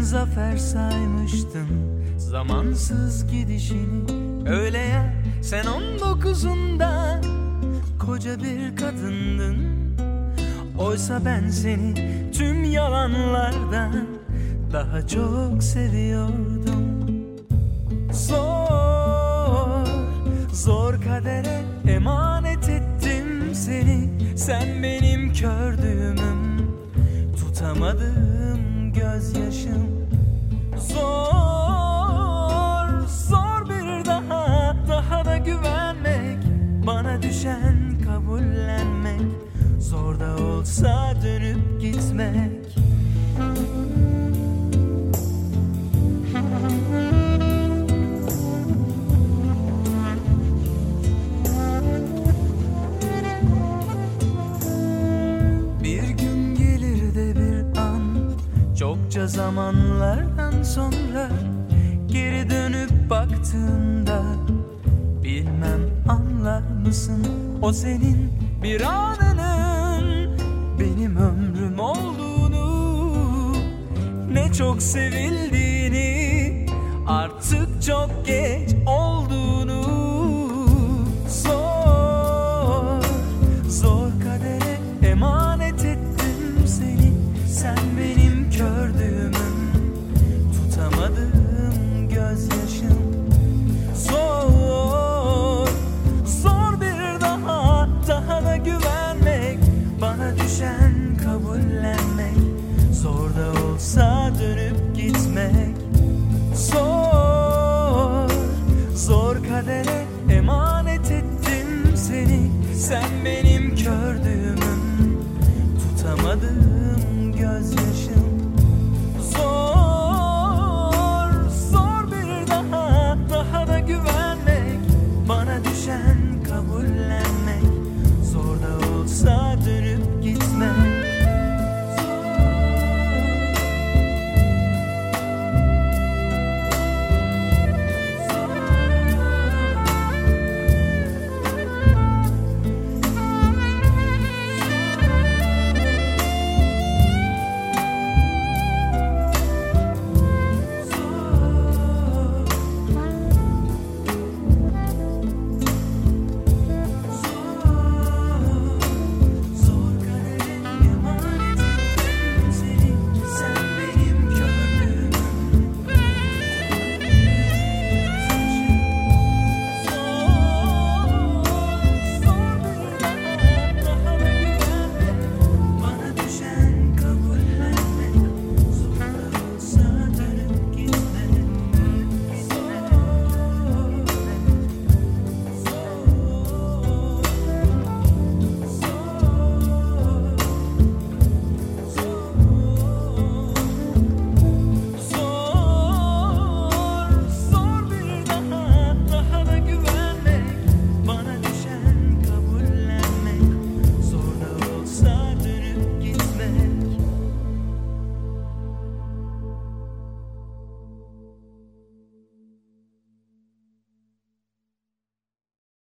zafer saymıştın zamansız gidişini. Öyle ya, sen 19'unda koca bir kadındın. Oysa ben seni tüm yalanlardan daha çok seviyordum. Zor, zor kadere emanet ettim seni. Sen benim kördüğümüm, tutamadığım gözyaşım. Zor, zor bir daha da güvenmek. Bana düşen kabullenmek. Zor da olsa dönüp gitmek. Bir gün gelir de bir an, çokça zamanlardan sonra geri dönüp baktığında, bilmem anlar mısın o senin bir anının benim ömrüm olduğunu, ne çok sevildiğini, artık çok geç olduğunu. Zor, zor kadere emanet ettim seni. Sen benim kördüğümüm, tutamadığım gözyaşım. Zor, zor bir daha da güvenmek. Bana düşen kabullenmek. Zor da olsa dönüp gitmek. Zor, zor kadere emanet ettim seni. Sen beni